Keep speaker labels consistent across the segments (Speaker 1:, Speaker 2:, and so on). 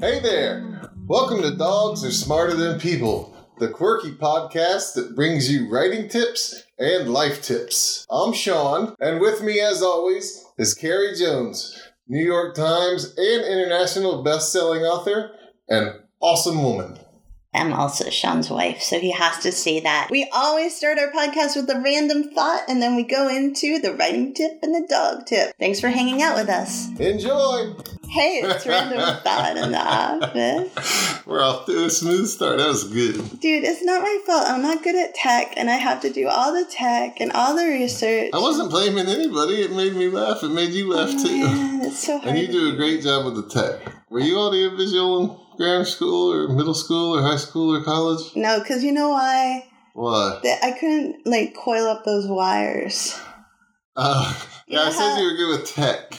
Speaker 1: Hey there! Welcome to Dogs Are Smarter Than People, the quirky podcast that brings you writing tips and life tips. I'm Sean, and with me as always is Carrie Jones, New York Times and international best-selling author, and awesome woman.
Speaker 2: I'm also Sean's wife, so he has to say that. We always start our podcast with a random thought, and then we go into the writing tip and the dog tip. Thanks for hanging out with us.
Speaker 1: Enjoy!
Speaker 2: Hey, it's random thought in the office.
Speaker 1: We're off to a smooth start. That was good.
Speaker 2: Dude, it's not my fault. I'm not good at tech, and I have to do all the tech and all the research.
Speaker 1: I wasn't blaming anybody. It made me laugh. It made you laugh, too.
Speaker 2: Man, it's so hard.
Speaker 1: And you do a great job with the tech. Were you audiovisual in grammar school or middle school or high school or college?
Speaker 2: No, because you know why?
Speaker 1: Why?
Speaker 2: I couldn't, coil up those wires.
Speaker 1: Yeah, I said you were good with tech.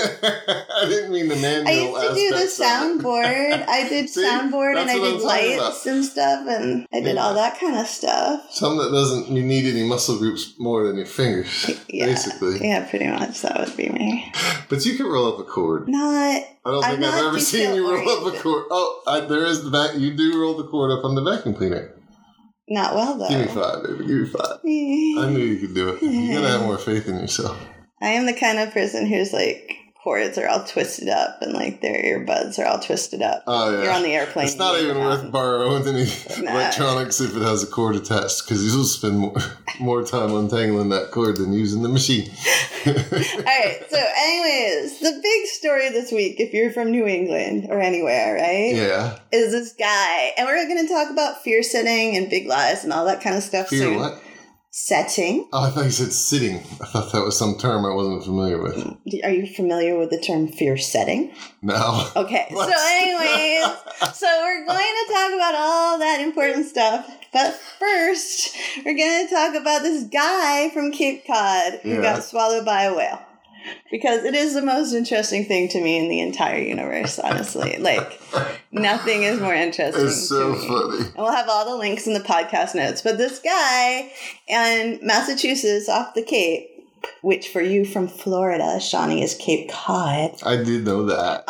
Speaker 1: I didn't mean the manual
Speaker 2: I used to do the soundboard. I did soundboard and I did lights and stuff, and I did all that kind of stuff.
Speaker 1: Something that doesn't you need any muscle groups more than your fingers, basically.
Speaker 2: Yeah, pretty much. That would be me.
Speaker 1: But you can roll up a cord. I don't think I've ever seen you roll up a cord. Oh, there is that. You do roll the cord up on the vacuum cleaner.
Speaker 2: Not well, though.
Speaker 1: Give me 5, baby. Give me 5. I knew you could do it. You gotta have more faith in yourself. I
Speaker 2: am the kind of person who's cords are all twisted up and their earbuds are all twisted up.
Speaker 1: Oh, yeah.
Speaker 2: You're on the airplane.
Speaker 1: It's not even worth borrowing any electronics if it has a cord attached because you'll spend more time untangling that cord than using the machine.
Speaker 2: All right. So anyways, the big story this week, if you're from New England or anywhere, right?
Speaker 1: Yeah.
Speaker 2: Is this guy. And we're going to talk about fear setting and big lies and all that kind of stuff
Speaker 1: fear
Speaker 2: soon.
Speaker 1: What?
Speaker 2: Setting.
Speaker 1: Oh, I thought you said sitting. I thought that was some term I wasn't familiar with.
Speaker 2: Are you familiar with the term fear setting?
Speaker 1: No.
Speaker 2: Okay. What? So anyways, we're going to talk about all that important stuff. But first, we're going to talk about this guy from Cape Cod who got swallowed by a whale. Because it is the most interesting thing to me in the entire universe, honestly. Nothing is more interesting.
Speaker 1: It's so funny.
Speaker 2: And we'll have all the links in the podcast notes. But this guy in Massachusetts off the Cape, which for you from Florida, Shawnee, is Cape Cod.
Speaker 1: I did know that.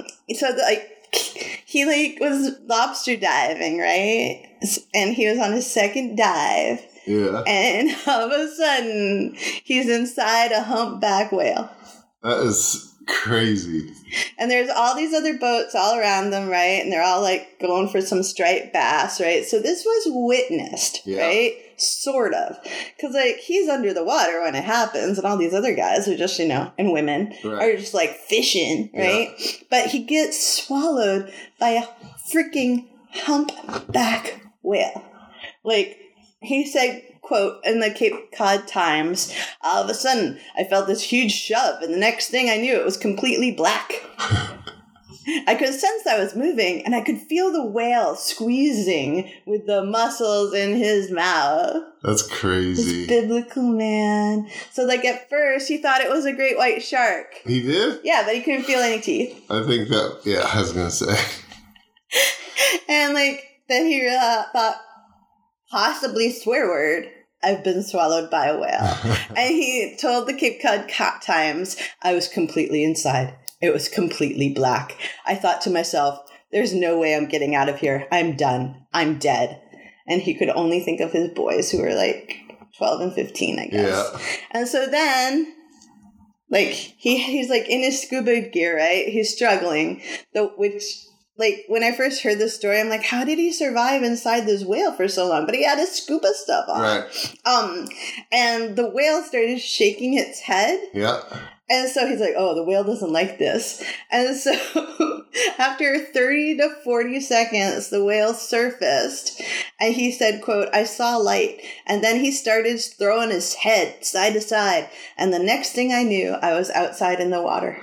Speaker 2: He was lobster diving, right? And he was on his second dive.
Speaker 1: Yeah.
Speaker 2: And all of a sudden, he's inside a humpback whale.
Speaker 1: That is crazy.
Speaker 2: And there's all these other boats all around them, right? And they're all going for some striped bass, right? So this was witnessed, right? Sort of. Because he's under the water when it happens, and all these other guys are just, and women are just fishing, right? Yeah. But he gets swallowed by a freaking humpback whale. He said, quote, in the Cape Cod Times, all of a sudden, I felt this huge shove, and the next thing I knew, it was completely black. I could sense I was moving, and I could feel the whale squeezing with the muscles in his mouth.
Speaker 1: That's crazy.
Speaker 2: It's biblical, man. So, at first, he thought it was a great white shark.
Speaker 1: He did?
Speaker 2: Yeah, but he couldn't feel any teeth.
Speaker 1: I think that, I was going to say.
Speaker 2: And, then he thought, possibly swear word, I've been swallowed by a whale. And he told the Cape Cod Times, I was completely inside. It was completely black. I thought to myself, there's no way I'm getting out of here. I'm done. I'm dead. And he could only think of his boys who were 12 and 15, I guess. Yeah. And so then, he's in his scuba gear, right? He's struggling, when I first heard this story, I'm how did he survive inside this whale for so long? But he had his scuba stuff on.
Speaker 1: Right.
Speaker 2: And the whale started shaking its head.
Speaker 1: Yeah.
Speaker 2: And so he's the whale doesn't like this. And so after 30 to 40 seconds, the whale surfaced. And he said, quote, I saw light. And then he started throwing his head side to side. And the next thing I knew, I was outside in the water.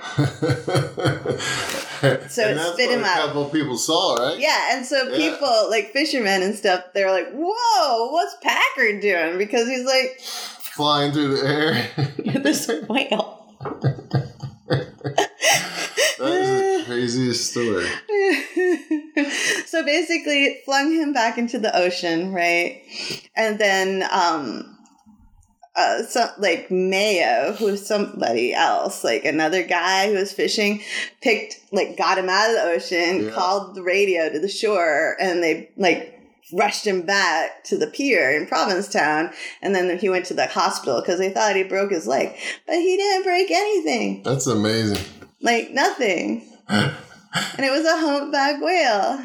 Speaker 2: So it spit him out.
Speaker 1: A couple people saw, right?
Speaker 2: Yeah. And so people, fishermen and stuff, they're whoa, what's Packard doing? Because he's
Speaker 1: flying through the air.
Speaker 2: This whale.
Speaker 1: That is the craziest story.
Speaker 2: So basically, it flung him back into the ocean, right? And then like Mayo, who's somebody else, like another guy who was fishing, got him out of the ocean, called the radio to the shore, and they rushed him back to the pier in Provincetown, and then he went to the hospital because they thought he broke his leg, but he didn't break anything.
Speaker 1: That's amazing.
Speaker 2: Like nothing. And it was a humpback whale.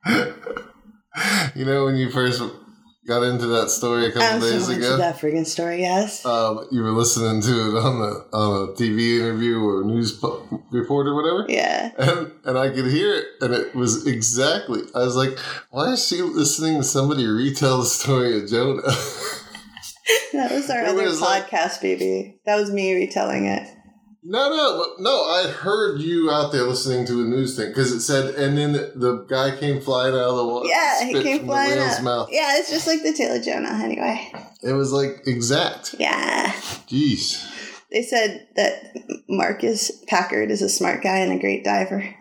Speaker 1: You know, when you first got into that story a couple days ago.
Speaker 2: That friggin' story, yes.
Speaker 1: You were listening to it on a TV interview or news report or whatever.
Speaker 2: Yeah.
Speaker 1: And I could hear it, and it was exactly. I was like, why is she listening to somebody retell the story of Jonah?
Speaker 2: That was our other podcast, baby. That was me retelling it.
Speaker 1: No, I heard you out there listening to a news thing because it said, and then the guy came flying out of the water.
Speaker 2: Yeah, he came flying out.
Speaker 1: Mouth.
Speaker 2: Yeah, it's just like the tail of Jonah, anyway.
Speaker 1: It was like exact.
Speaker 2: Yeah.
Speaker 1: Jeez.
Speaker 2: They said that Marcus Packard is a smart guy and a great diver.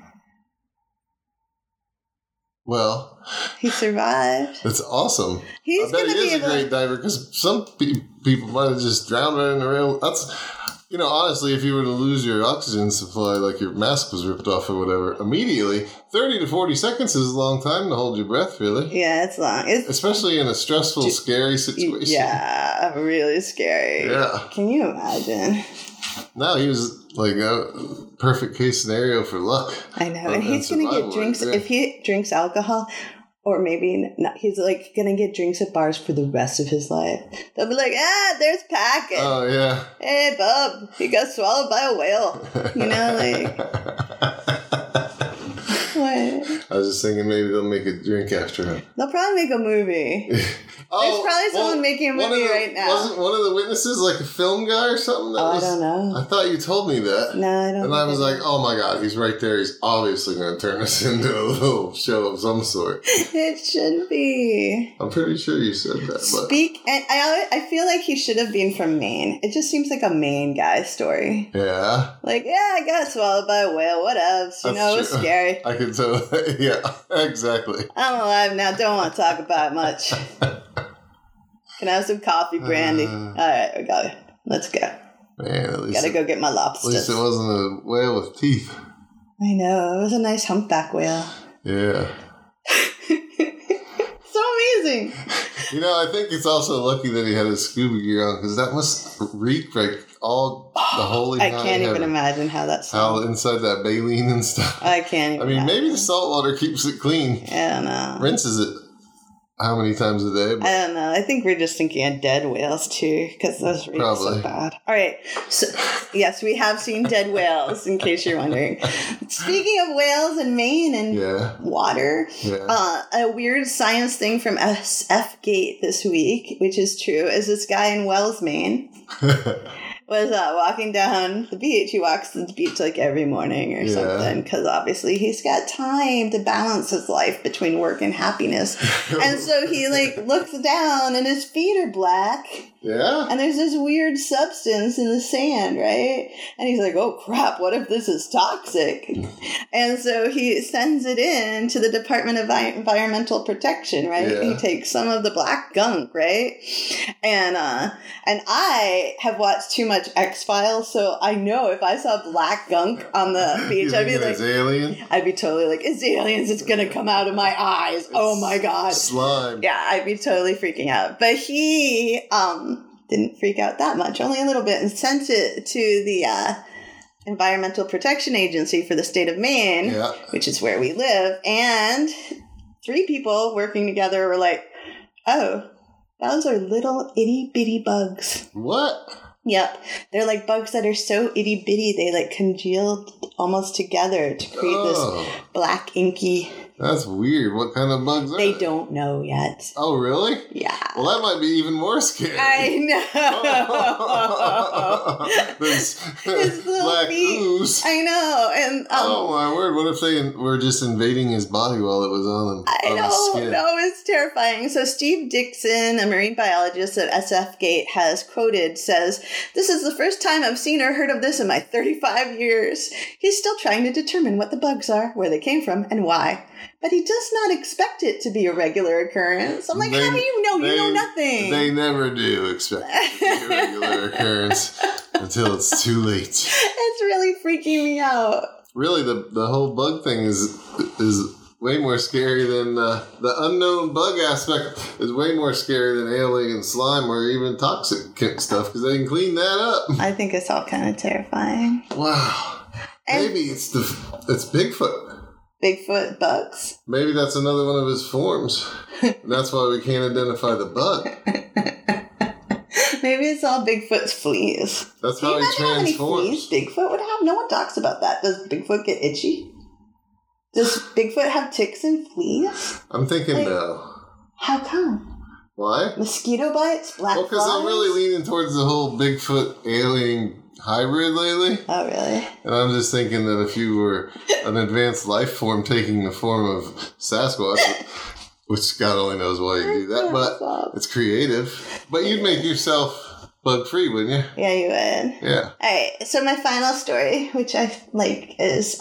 Speaker 1: Well,
Speaker 2: he survived.
Speaker 1: That's awesome.
Speaker 2: He's going to be
Speaker 1: a great diver because some people might have just drowned right in the rail. That's. You know, honestly, if you were to lose your oxygen supply, like your mask was ripped off or whatever, immediately, 30 to 40 seconds is a long time to hold your breath, really.
Speaker 2: Yeah, it's long.
Speaker 1: Especially in a stressful, scary situation.
Speaker 2: Yeah, really scary.
Speaker 1: Yeah.
Speaker 2: Can you imagine?
Speaker 1: No, he was like a perfect case scenario for luck.
Speaker 2: I know. And he's going to get drinks. If he drinks alcohol... Or maybe not, he's like going to get drinks at bars for the rest of his life. They'll be like, there's Packard.
Speaker 1: Oh, yeah.
Speaker 2: Hey, bub, he got swallowed by a whale. You know, like. What?
Speaker 1: I was just thinking maybe they'll make a drink after him.
Speaker 2: They'll probably make a movie. There's probably someone making a movie right now.
Speaker 1: Wasn't one of the witnesses like a film guy or something?
Speaker 2: I don't know.
Speaker 1: I thought you told me that.
Speaker 2: No, I don't know.
Speaker 1: And I was like, oh my God, he's right there. He's obviously going to turn us into a little show of some sort.
Speaker 2: It should be.
Speaker 1: I'm pretty sure you said that.
Speaker 2: And I feel like he should have been from Maine. It just seems like a Maine guy story.
Speaker 1: Yeah.
Speaker 2: Like, I got swallowed by a whale. What else? You know, it was scary.
Speaker 1: I can tell. Yeah, exactly.
Speaker 2: I'm alive now. Don't want to talk about it much. Can I have some coffee, brandy? All right, we got it. Let's go.
Speaker 1: Man, at least
Speaker 2: gotta go get my lobster.
Speaker 1: At least it wasn't a whale with teeth.
Speaker 2: I know. It was a nice humpback whale.
Speaker 1: Yeah.
Speaker 2: So amazing.
Speaker 1: You know, I think it's also lucky that he had his scuba gear on because that must reek like all the holy.
Speaker 2: I can't even imagine how that's.
Speaker 1: How inside that baleen and stuff.
Speaker 2: I can't even.
Speaker 1: Maybe the salt water keeps it clean.
Speaker 2: I don't know.
Speaker 1: Rinses it. How many times a day?
Speaker 2: I don't know. I think we're just thinking of dead whales too, because those reek so bad. All right. So, yes, we have seen dead whales, in case you're wondering. Speaking of whales and Maine and water, a weird science thing from SF Gate this week, which is true, is this guy in Wells, Maine. Was walking down the beach. He walks to the beach like every morning or something because obviously he's got time to balance his life between work and happiness. And so he looks down and his feet are black.
Speaker 1: Yeah.
Speaker 2: And there's this weird substance in the sand, right? And he's like, oh crap, what if this is toxic? And so he sends it in to the Department of Environmental Protection, right? Yeah. He takes some of the black gunk, right? And I have watched too much X-Files, so I know if I saw black gunk on the beach, I'd be like,
Speaker 1: it's alien?
Speaker 2: I'd be totally like, it's aliens, it's gonna come out of my eyes. Oh my God.
Speaker 1: Slime.
Speaker 2: Yeah, I'd be totally freaking out. But he didn't freak out that much, only a little bit, and sent it to the Environmental Protection Agency for the state of Maine, which is where we live. And 3 people working together were like, oh, those are little itty bitty bugs.
Speaker 1: What?
Speaker 2: Yep. They're like bugs that are so itty bitty, they congealed almost together to create this black inky.
Speaker 1: That's weird. What kind of bugs are
Speaker 2: they? They don't know yet.
Speaker 1: Oh, really?
Speaker 2: Yeah.
Speaker 1: Well, that might be even more scary.
Speaker 2: I know.
Speaker 1: This
Speaker 2: his
Speaker 1: black
Speaker 2: feet.
Speaker 1: ooze.
Speaker 2: I know. And
Speaker 1: oh my word! What if they were just invading his body while it was on him?
Speaker 2: I know.
Speaker 1: His skin?
Speaker 2: No, it's terrifying. So Steve Dixon, a marine biologist at SF Gate, has quoted, says, "This is the first time I've seen or heard of this in my 35 years. He's still trying to determine what the bugs are, where they came from, and why. but he does not expect it to be a regular occurrence. I'm like, how do you know? You know nothing.
Speaker 1: They never do expect it to be a regular occurrence until it's too late.
Speaker 2: It's really freaking me out.
Speaker 1: Really, the whole bug thing is way more scary than the unknown bug aspect is way more scary than alien slime or even toxic stuff because they can clean that up.
Speaker 2: I think it's all kind of terrifying.
Speaker 1: Wow. And maybe it's Bigfoot.
Speaker 2: Bigfoot bugs?
Speaker 1: Maybe that's another one of his forms. And that's why we can't identify the bug.
Speaker 2: Maybe it's all Bigfoot's fleas.
Speaker 1: That's how he transforms.
Speaker 2: How many fleas Bigfoot would have? No one talks about that. Does Bigfoot get itchy? Does Bigfoot have ticks and fleas?
Speaker 1: I'm thinking no.
Speaker 2: How come?
Speaker 1: Why?
Speaker 2: Mosquito bites? Black flies?
Speaker 1: Because I'm really leaning towards the whole Bigfoot alien hybrid lately.
Speaker 2: Oh, really?
Speaker 1: And I'm just thinking that if you were an advanced life form taking the form of Sasquatch, which God only knows why you do that, but it's creative. But you'd make yourself bug-free, wouldn't you?
Speaker 2: Yeah, you would.
Speaker 1: Yeah.
Speaker 2: All right, so my final story, which I like, is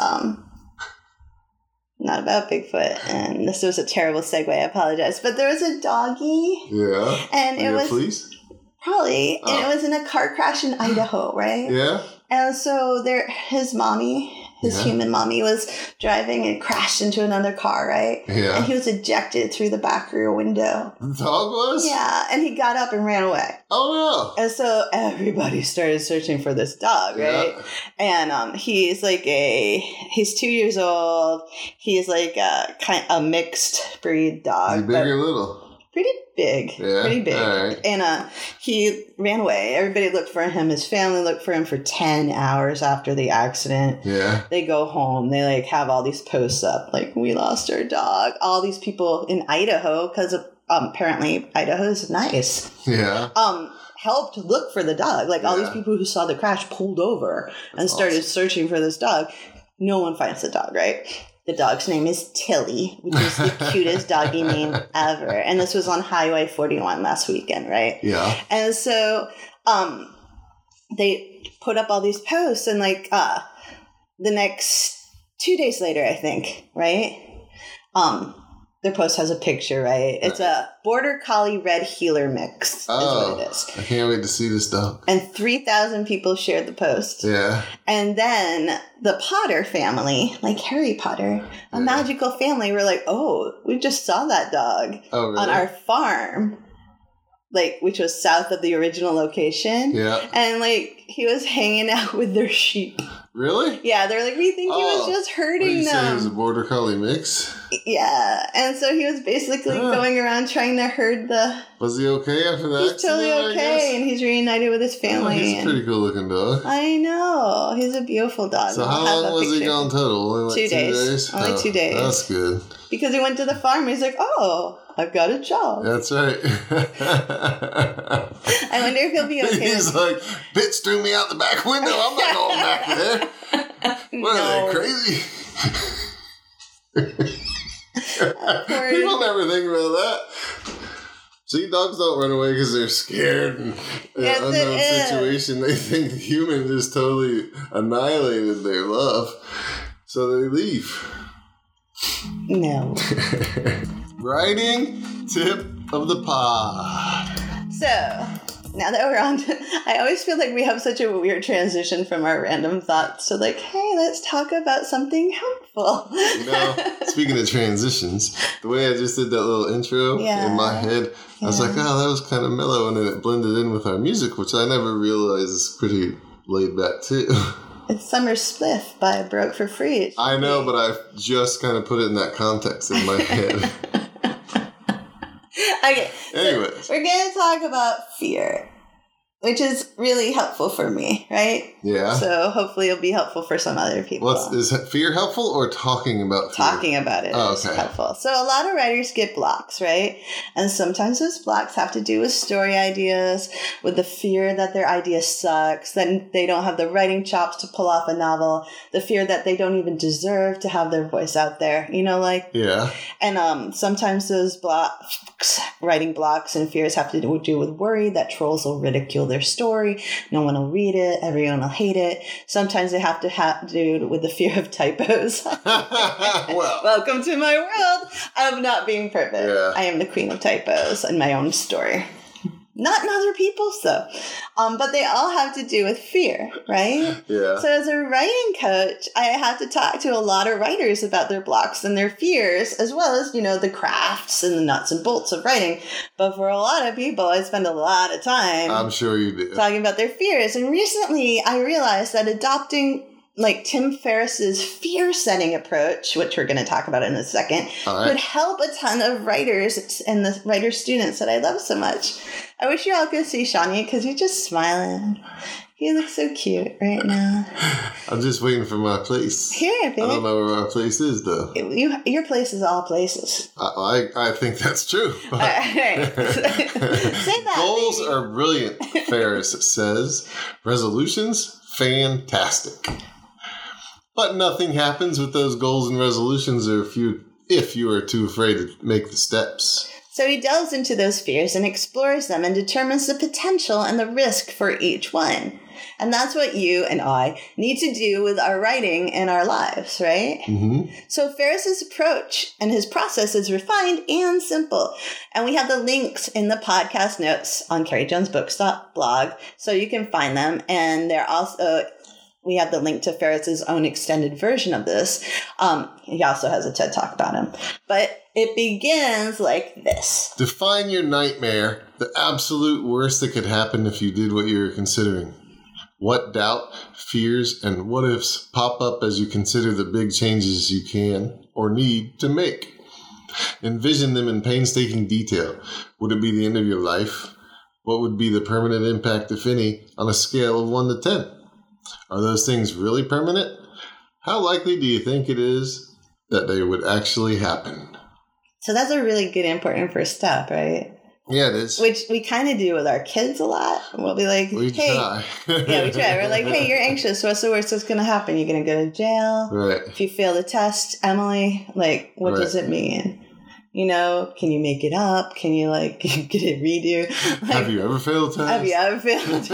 Speaker 2: not about Bigfoot, and this was a terrible segue, I apologize, but there was a doggy.
Speaker 1: Yeah.
Speaker 2: And it was...
Speaker 1: Fleas?
Speaker 2: Probably. And it was in a car crash in Idaho, right?
Speaker 1: Yeah.
Speaker 2: And so his human mommy was driving and crashed into another car, right?
Speaker 1: Yeah.
Speaker 2: And he was ejected through the back rear window.
Speaker 1: The dog was?
Speaker 2: Yeah. And he got up and ran away.
Speaker 1: Oh, no.
Speaker 2: And so everybody started searching for this dog, right? Yeah. And he's he's 2 years old. He's like a mixed breed dog.
Speaker 1: Is he big or little?
Speaker 2: Pretty big.
Speaker 1: Yeah.
Speaker 2: Pretty big.
Speaker 1: All right.
Speaker 2: And he ran away. Everybody looked for him. His family looked for him for 10 hours after the accident.
Speaker 1: Yeah.
Speaker 2: They go home. They have all these posts up we lost our dog. All these people in Idaho, because apparently Idaho's nice.
Speaker 1: Yeah.
Speaker 2: Helped look for the dog. All these people who saw the crash pulled over and started searching for this dog. No one finds the dog, right? The dog's name is Tilly, which is the cutest doggy name ever. And this was on Highway 41 last weekend, right?
Speaker 1: Yeah.
Speaker 2: And so they put up all these posts, and the next 2 days later, I think, right? Their post has a picture, right? It's a Border Collie Red Heeler mix is what it is.
Speaker 1: I can't wait to see this dog.
Speaker 2: And 3,000 people shared the post.
Speaker 1: Yeah.
Speaker 2: And then the Potter family, like Harry Potter, a magical family, were like, oh, we just saw that dog on our farm. Which was south of the original location. Yeah. And, he was hanging out with their sheep.
Speaker 1: Really?
Speaker 2: Yeah, they're we think he was just hurting them.
Speaker 1: Say he was a Border Collie mix?
Speaker 2: Yeah, and so he was basically going around trying to herd the...
Speaker 1: Was he okay after that?
Speaker 2: He's totally okay, and he's reunited with his family.
Speaker 1: Oh, he's a pretty cool looking dog.
Speaker 2: I know. He's a beautiful dog.
Speaker 1: So how long was he gone total? Only
Speaker 2: 2 days. Only 2 days.
Speaker 1: That's good.
Speaker 2: Because he went to the farm, he's like, oh, I've got a job.
Speaker 1: That's right.
Speaker 2: I wonder if he'll be okay.
Speaker 1: He's like, bitch threw me out the back window. I'm not going back there. What are they, crazy? People never think about that. See, dogs don't run away because they're scared and
Speaker 2: yes,
Speaker 1: unknown situation. They think the human just totally annihilated their love. So they leave.
Speaker 2: No.
Speaker 1: Writing tip of the pod.
Speaker 2: So, now that we're on I always feel like we have such a weird transition from our random thoughts to hey, let's talk about something helpful.
Speaker 1: Speaking of transitions, the way I just did that little intro in my head, I was like, oh, that was kind of mellow, and then it blended in with our music, which I never realized is pretty laid back too.
Speaker 2: It's Summer Spliff by Broke for Free.
Speaker 1: I know, but I just kind of put it in that context in my head.
Speaker 2: Okay.
Speaker 1: Anyways.
Speaker 2: So we're going to talk about fear, which is really helpful for me, right?
Speaker 1: Yeah.
Speaker 2: So hopefully it'll be helpful for some other people.
Speaker 1: Is fear helpful or talking about fear?
Speaker 2: Talking about it is helpful. So a lot of writers get blocks, right? And sometimes those blocks have to do with story ideas, with the fear that their idea sucks, that they don't have the writing chops to pull off a novel, the fear that they don't even deserve to have their voice out there,
Speaker 1: Yeah.
Speaker 2: And sometimes those blocks, writing blocks and fears have to do with worry that trolls will ridicule their their story. No one will read it. Everyone will hate it. Sometimes they have to do with the fear of typos.
Speaker 1: Well,
Speaker 2: welcome to my world of not being perfect.
Speaker 1: Yeah.
Speaker 2: I am the queen of typos in my own story. Not in other people's, though. But they all have to do with fear, right?
Speaker 1: Yeah.
Speaker 2: So as a writing coach, I have to talk to a lot of writers about their blocks and their fears, as well as, the crafts and the nuts and bolts of writing. But for a lot of people, I spend a lot of time
Speaker 1: I'm sure you do.
Speaker 2: talking about their fears. And recently, I realized that adopting Tim Ferriss's fear-setting approach, which we're going to talk about in a second, would help a ton of writers and the writer students that I love so much. I wish you all could see Shawnee because he's just smiling. He looks so cute right now.
Speaker 1: I'm just waiting for my place.
Speaker 2: Here, babe.
Speaker 1: I don't know where my place is, though.
Speaker 2: Your place is all places.
Speaker 1: I think that's true.
Speaker 2: All right. Say that.
Speaker 1: Goals
Speaker 2: baby.
Speaker 1: are brilliant, Ferriss says. Resolutions, fantastic. But nothing happens with those goals and resolutions if you are too afraid to make the steps.
Speaker 2: So he delves into those fears and explores them and determines the potential and the risk for each one. And that's what you and I need to do with our writing and our lives, right?
Speaker 1: Mm-hmm.
Speaker 2: So Ferriss's approach and his process is refined and simple. And we have the links in the podcast notes on CarrieJonesBooks.blog, so you can find them. And they're also... we have the link to Ferriss's own extended version of this. He also has a TED Talk about him. But it begins like this.
Speaker 1: Define your nightmare, the absolute worst that could happen if you did what you were considering. What doubt, fears, and what ifs pop up as you consider the big changes you can or need to make? Envision them in painstaking detail. Would it be the end of your life? What would be the permanent impact, if any, on a scale of 1 to 10? Are those things really permanent? How likely do you think it is that they would actually happen?
Speaker 2: So that's a really good, important first step, right?
Speaker 1: Yeah, it is.
Speaker 2: Which we kind of do with our kids a lot. We'll be like,
Speaker 1: We
Speaker 2: hey.
Speaker 1: try.
Speaker 2: Yeah, we try. We're like, hey, you're anxious. What's the worst that's going to happen? You're going to go to jail?
Speaker 1: Right.
Speaker 2: If you fail the test, Emily, what does it mean? Can you make it up? Can you, get it redo?
Speaker 1: Have you ever failed a test?
Speaker 2: Have you ever failed a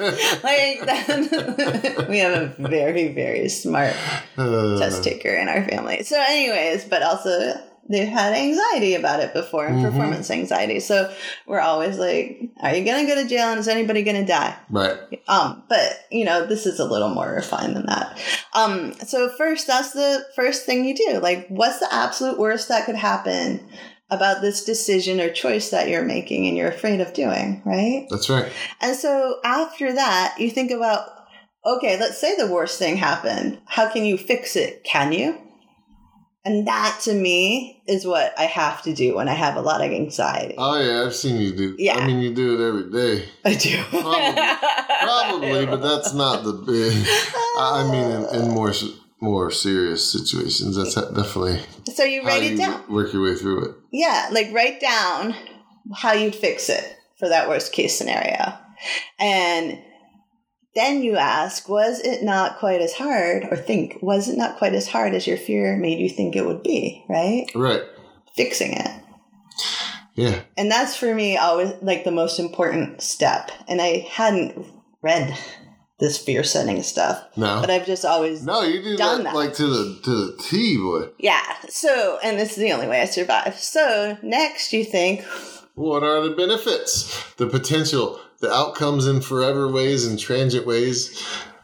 Speaker 2: test? We have a very, very smart test taker in our family. So anyways, but also they've had anxiety about it before and performance anxiety. So we're always like, are you going to go to jail and is anybody going to die?
Speaker 1: Right.
Speaker 2: But, this is a little more refined than that. So first, that's the first thing you do. What's the absolute worst that could happen about this decision or choice that you're making and you're afraid of doing, right?
Speaker 1: That's right.
Speaker 2: And so after that, you think about, okay, let's say the worst thing happened. How can you fix it? Can you? And that, to me, is what I have to do when I have a lot of anxiety.
Speaker 1: Oh, yeah, I've seen you do.
Speaker 2: Yeah.
Speaker 1: I mean, you do it every day.
Speaker 2: I do.
Speaker 1: Probably, but that's not the big. I mean, in more serious situations, that's definitely.
Speaker 2: So you write it down.
Speaker 1: Work your way through it.
Speaker 2: Yeah, write down how you'd fix it for that worst case scenario. And then you ask, was it not quite as hard, was it not quite as hard as your fear made you think it would be, right?
Speaker 1: Right.
Speaker 2: Fixing it.
Speaker 1: Yeah.
Speaker 2: And that's for me always the most important step. And I hadn't read this fear setting stuff.
Speaker 1: No.
Speaker 2: But I've just always
Speaker 1: you do
Speaker 2: done
Speaker 1: that to the T, boy.
Speaker 2: Yeah. So, and this is the only way I survive. So next you think,
Speaker 1: what are the benefits? The potential, the outcomes in forever ways and transient ways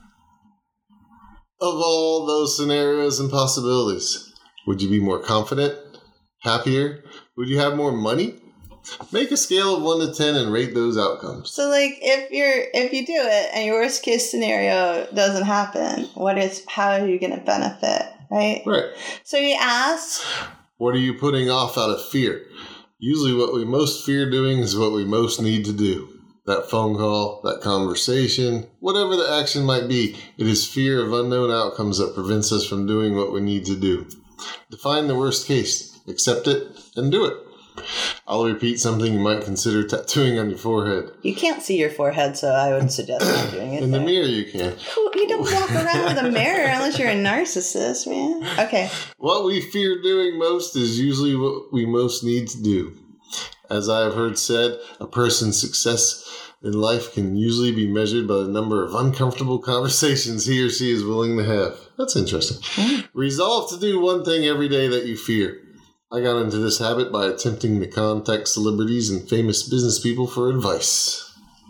Speaker 1: of all those scenarios and possibilities. Would you be more confident? Happier? Would you have more money? Make a scale of 1 to 10 and rate those outcomes.
Speaker 2: So if you do it and your worst case scenario doesn't happen, how are you going to benefit, right?
Speaker 1: Right.
Speaker 2: So you ask,
Speaker 1: what are you putting off out of fear? Usually what we most fear doing is what we most need to do. That phone call, that conversation, whatever the action might be, it is fear of unknown outcomes that prevents us from doing what we need to do. Define the worst case, accept it, and do it. I'll repeat something you might consider tattooing on your forehead.
Speaker 2: You can't see your forehead, so I would suggest not doing it.
Speaker 1: In the mirror you can.
Speaker 2: You don't walk around with a mirror unless you're a narcissist, man. Okay.
Speaker 1: What we fear doing most is usually what we most need to do. As I have heard said, a person's success in life can usually be measured by the number of uncomfortable conversations he or she is willing to have. That's interesting. Resolve to do one thing every day that you fear. I got into this habit by attempting to contact celebrities and famous business people for advice.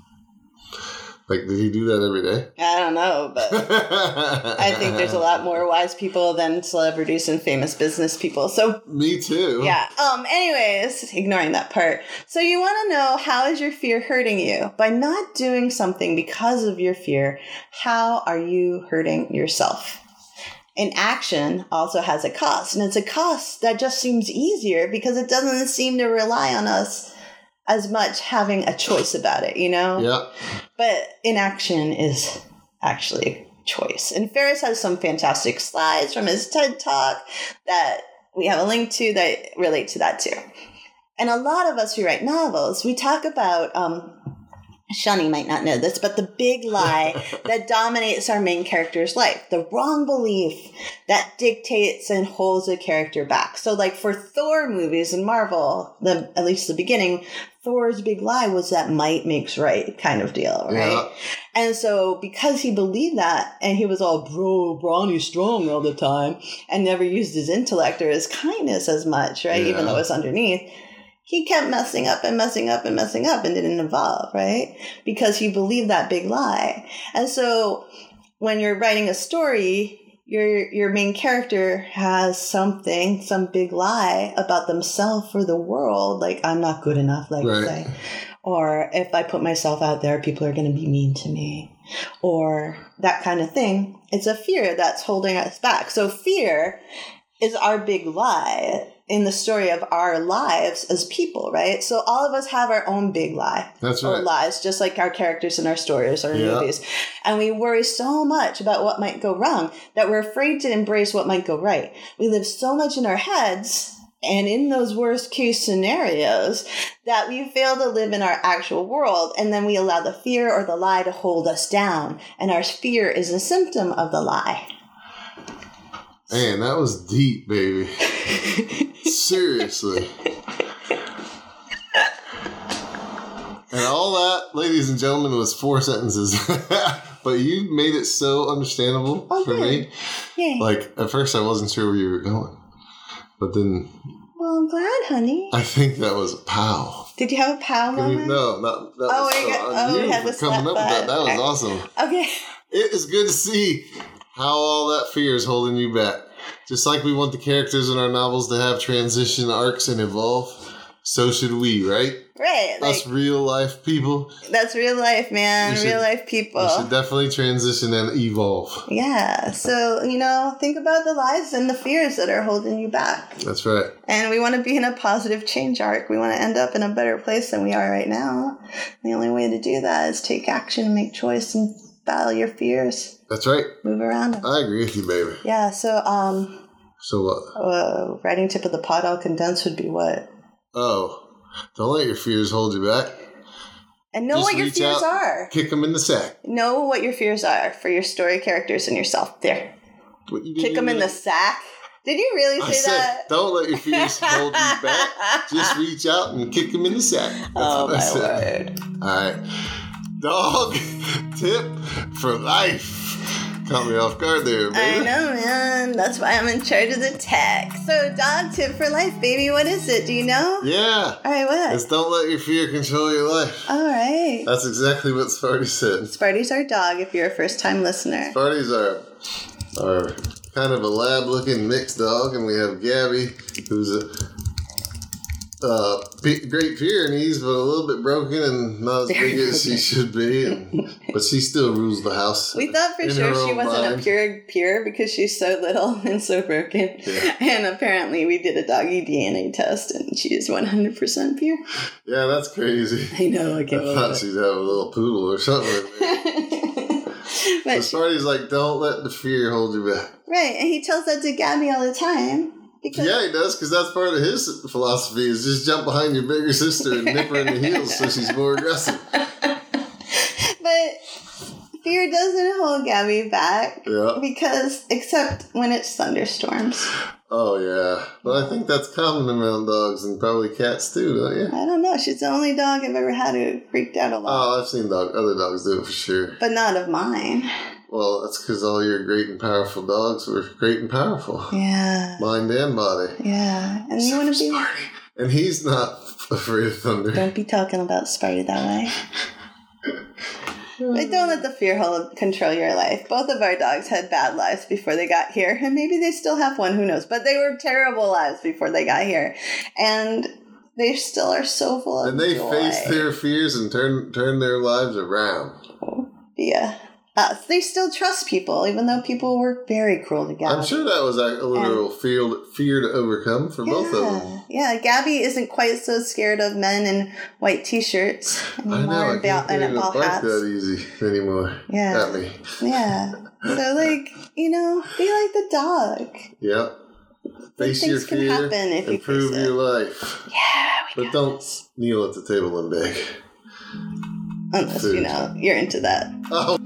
Speaker 1: Like, did he do that every day?
Speaker 2: I don't know, but I think there's a lot more wise people than celebrities and famous business people. So
Speaker 1: me too.
Speaker 2: Yeah. Anyways, ignoring that part. So you want to know, how is your fear hurting you? By not doing something because of your fear, how are you hurting yourself? Inaction also has a cost, and it's a cost that just seems easier because it doesn't seem to rely on us as much having a choice about it, you know?
Speaker 1: Yeah.
Speaker 2: But inaction is actually choice. And Ferris has some fantastic slides from his TED Talk that we have a link to that relate to that too. And a lot of us who write novels, we talk about, Shani might not know this, but the big lie that dominates our main character's life, the wrong belief that dictates and holds a character back. So like for Thor movies in Marvel, at least the beginning, Thor's big lie was that might makes right kind of deal, right? Yeah. And so because he believed that, and he was all brawny strong all the time and never used his intellect or his kindness as much, right? Yeah. Even though it's underneath, he kept messing up and didn't evolve, right? Because he believed that big lie. And so when you're writing a story, your main character has some big lie about themselves or the world, like I'm not good enough, like right. Say. Or if I put myself out there, people are going to be mean to me. Or that kind of thing. It's a fear that's holding us back. So fear is our big lie in the story of our lives as people, right? So all of us have our own big lie.
Speaker 1: That's right.
Speaker 2: Or lies, just like our characters in our stories or movies. And we worry so much about what might go wrong that we're afraid to embrace what might go right. We live so much in our heads and in those worst case scenarios that we fail to live in our actual world. And then we allow the fear or the lie to hold us down. And our fear is a symptom of the lie.
Speaker 1: Man, that was deep, baby. Seriously. And all that, ladies and gentlemen, was 4 sentences. But you made it so understandable for me.
Speaker 2: Yay.
Speaker 1: Like, at first I wasn't sure where you were going. But then...
Speaker 2: Well, I'm glad, honey.
Speaker 1: I think that was a pow.
Speaker 2: Did you have a pow moment?
Speaker 1: No, that was
Speaker 2: we had the
Speaker 1: coming up with that. That was awesome.
Speaker 2: Okay.
Speaker 1: It is good to see how all that fear is holding you back. Just like we want the characters in our novels to have transition arcs and evolve, so should we, right?
Speaker 2: Right.
Speaker 1: Us real life people.
Speaker 2: That's real life, man. Real life people.
Speaker 1: We should definitely transition and evolve.
Speaker 2: Yeah. So, think about the lies and the fears that are holding you back.
Speaker 1: That's right.
Speaker 2: And we want to be in a positive change arc. We want to end up in a better place than we are right now. The only way to do that is take action, make choice, and battle your fears.
Speaker 1: That's right.
Speaker 2: Move around them.
Speaker 1: I agree with you, baby.
Speaker 2: Yeah, so,
Speaker 1: So what?
Speaker 2: Writing tip of the pod all condensed would be what?
Speaker 1: Oh, don't let your fears hold you back.
Speaker 2: And know what your fears are.
Speaker 1: Kick them in the sack.
Speaker 2: Know what your fears are for your story characters and yourself. There. Kick them in the sack. Did you really say that?
Speaker 1: Don't let your fears hold you back. Just reach out and kick them in the sack. That's
Speaker 2: what I said.
Speaker 1: Word. All right. Dog tip for life. Caught me off guard there, baby.
Speaker 2: I know, man. That's why I'm in charge of the tech. So, dog tip for life, baby. What is it? Do you know?
Speaker 1: Yeah.
Speaker 2: All right, what?
Speaker 1: It's don't let your fear control your life.
Speaker 2: All right.
Speaker 1: That's exactly what Sparty said.
Speaker 2: Sparty's our dog if you're a first-time listener.
Speaker 1: Sparty's our kind of a lab-looking mixed dog, and we have Gabby, who's a great Pyrenees, but a little bit broken and not as big as she should be. But she still rules the house.
Speaker 2: We thought for sure she wasn't a pure because she's so little and so broken. Yeah. And apparently we did a doggy DNA test and she is 100% pure.
Speaker 1: Yeah, that's crazy.
Speaker 2: I know. I
Speaker 1: thought she'd have a little poodle or something. But Sparty's like, don't let the fear hold you back.
Speaker 2: Right, and he tells that to Gabby all the time.
Speaker 1: Yeah, he does, because that's part of his philosophy is just jump behind your bigger sister and nip her in the heels so she's more aggressive.
Speaker 2: But fear doesn't hold Gabby back.
Speaker 1: Yeah.
Speaker 2: Because, except when it's thunderstorms.
Speaker 1: Oh, yeah. But I think that's common around dogs and probably cats too, don't you?
Speaker 2: I don't know. She's the only dog I've ever had who freaked out a lot.
Speaker 1: Oh, I've seen other dogs do it for sure.
Speaker 2: But not of mine.
Speaker 1: Well, that's because all your great and powerful dogs were great and powerful.
Speaker 2: Yeah.
Speaker 1: Mind and body.
Speaker 2: Yeah. And you want to be...
Speaker 1: Sparty. And he's not afraid of thunder.
Speaker 2: Don't be talking about Sparty that way. But don't let the fear control your life. Both of our dogs had bad lives before they got here. And maybe they still have one, who knows. But they were terrible lives before they got here. And they still are so full of
Speaker 1: joy. And they
Speaker 2: joy.
Speaker 1: face their fears and turn their lives around.
Speaker 2: Yeah. They still trust people, even though people were very cruel to Gabby.
Speaker 1: I'm sure that was a literal fear to overcome for both of them.
Speaker 2: Yeah, Gabby isn't quite so scared of men in white t-shirts anymore.
Speaker 1: I know, I can't
Speaker 2: and
Speaker 1: bark
Speaker 2: hats.
Speaker 1: that easy anymore.
Speaker 2: Yeah.
Speaker 1: At me.
Speaker 2: Yeah. So, like, be like the dog.
Speaker 1: Yep. Face your fear,
Speaker 2: happen if
Speaker 1: improve
Speaker 2: you
Speaker 1: your life.
Speaker 2: Yeah,
Speaker 1: but don't kneel at the table and beg.
Speaker 2: Unless, you're into that.
Speaker 1: Oh.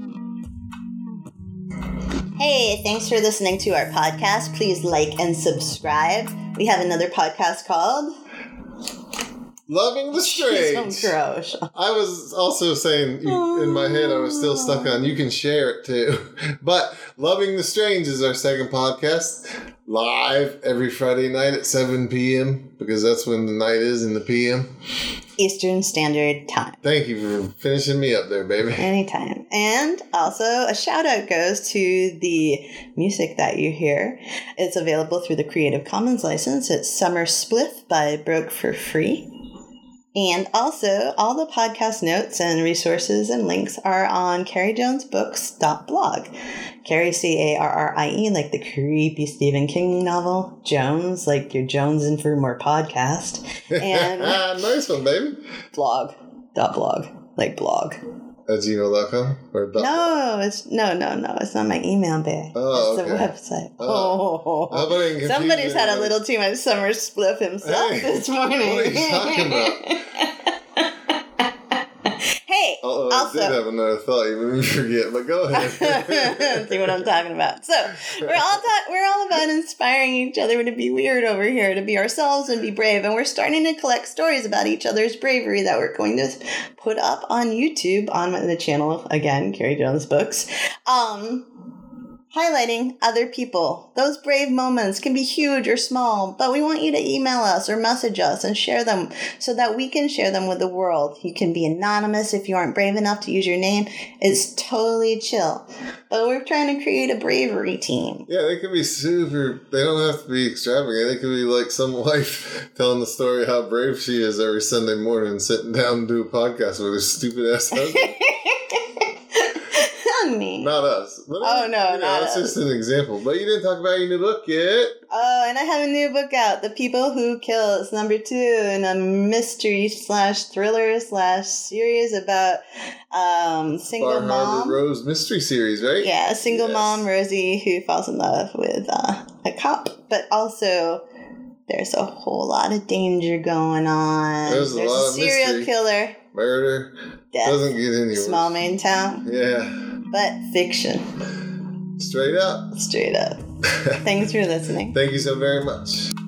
Speaker 2: Hey, thanks for listening to our podcast. Please like and subscribe. We have another podcast called
Speaker 1: Loving the Strange.
Speaker 2: Gross.
Speaker 1: I was also saying, in my head, I was still stuck on, you can share it too. But Loving the Strange is our second podcast, live every Friday night at 7 p.m., because that's when the night is in the p.m.
Speaker 2: Eastern Standard Time.
Speaker 1: Thank you for finishing me up there, baby.
Speaker 2: Anytime. And also, a shout out goes to the music that you hear. It's available through the Creative Commons license. It's Summer Spliff by Broke for Free. And also, all the podcast notes and resources and links are on carriejonesbooks.blog. Carrie, Carrie, like the creepy Stephen King novel. Jones, like you're jonesing for more podcast. And
Speaker 1: nice one, baby.
Speaker 2: Blog, like blog.
Speaker 1: At gmail.com? Or
Speaker 2: no, it's not my email, babe.
Speaker 1: Oh,
Speaker 2: it's the website.
Speaker 1: Somebody's
Speaker 2: had a little too much Summer Spliff himself this morning.
Speaker 1: What are you talking about?
Speaker 2: Hey, also,
Speaker 1: I did have another thought you made me forget, but go ahead.
Speaker 2: See what I'm talking about. So we're all about inspiring each other to be weird over here, to be ourselves and be brave. And we're starting to collect stories about each other's bravery that we're going to put up on YouTube on the channel again, Carrie Jones Books. Highlighting other people. Those brave moments can be huge or small, but we want you to email us or message us and share them so that we can share them with the world. You can be anonymous if you aren't brave enough to use your name. It's totally chill. But we're trying to create a bravery team.
Speaker 1: Yeah, they can be they don't have to be extravagant. They can be like some wife telling the story how brave she is every Sunday morning, sitting down and do a podcast with her stupid ass husband.
Speaker 2: Me.
Speaker 1: Not us. But
Speaker 2: not
Speaker 1: that's
Speaker 2: us.
Speaker 1: just an example. But you didn't talk about your new book yet.
Speaker 2: Oh, and I have a new book out, The People Who Kill. It's number 2 in a mystery/thriller/series about single
Speaker 1: Bar
Speaker 2: mom.
Speaker 1: Harbor Rose mystery series, right?
Speaker 2: Yeah, a single mom, Rosie, who falls in love with a cop. But also, there's a whole lot of danger going on.
Speaker 1: There's a lot of
Speaker 2: serial
Speaker 1: mystery.
Speaker 2: Killer.
Speaker 1: Murder.
Speaker 2: Death.
Speaker 1: Doesn't get anywhere.
Speaker 2: Small main town.
Speaker 1: Yeah.
Speaker 2: But fiction.
Speaker 1: Straight up.
Speaker 2: Straight up. Thanks for listening.
Speaker 1: Thank you so very much.